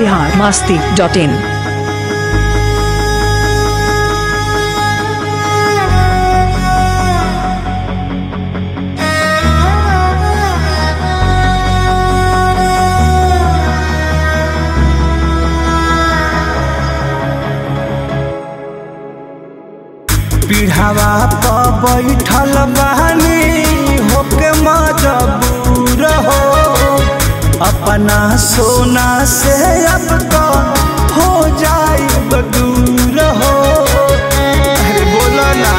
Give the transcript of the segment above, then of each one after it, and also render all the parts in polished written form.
biharmasti.in। पीढ़ावा पर बैठल बहानी होके मजबूर हो, अपना सोना से अब तो हो जाए दूर हो। अरे बोलो ना,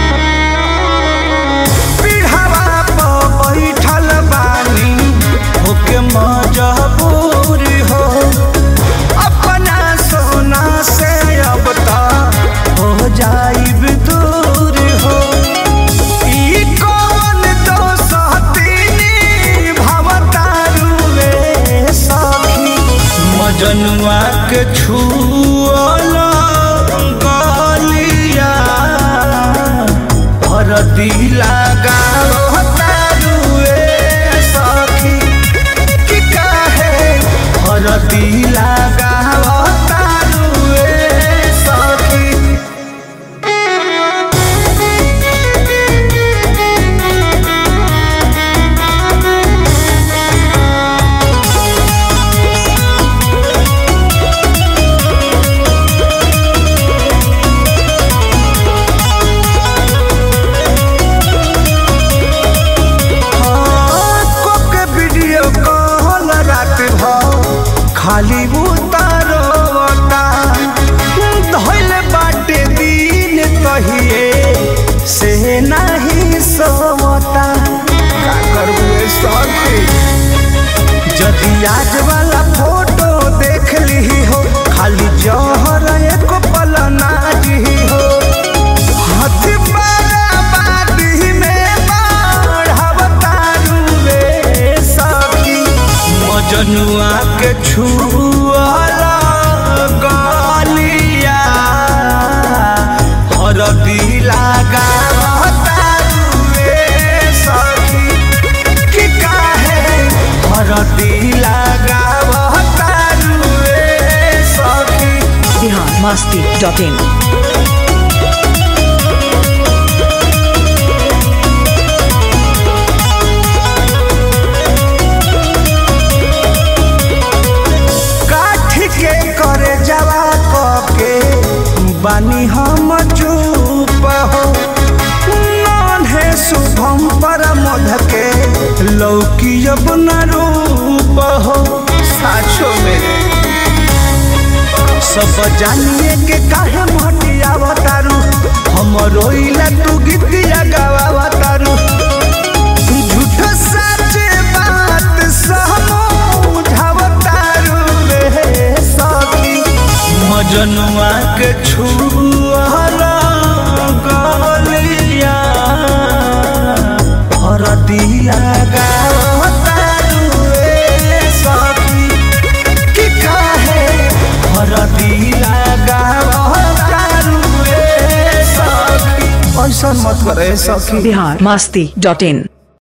पीढ़ावा पर बैठल बहानी होके मजबूर हो, अपना सोना से अब तो हो जाए दूर हो। ई कौन तो सहतीनी भवतारुए सखी, मजनुआ के छुअल गलिया भरती लगावतारुए सखी, कि काहे भरती लगावतारुए सखी। खाली उतारोता धइल बाटे दिन कहिए से नहीं सोता। का करबे सखी, जदि आज वाला फोटो देख ली हो, खाली जहर एक पल ना जी हो। हाथ बाराबादी में बढ़ावतारुए सखी, मजनुआ के छुअला गलिया हरदी लगावतारुए सखी, कि काहे हरदी लगावतारुए सखी। biharmasti.in। बानी हम चुप हो, नन्हे शुभम पर मध के लौकी अब न रूप हो। साचो में सब जानिए के काहे मटियावतारू, हम रोइला तू गीतिया गावावतारू। झूठ सच बात समझावतारू रे सखी, मजनुआ के छुअला गलिया हरदिया गावतारुए सखी, कि काहे हरदिया गावतारुए सखी। ऐसा मत करे सखी। biharmasti.in।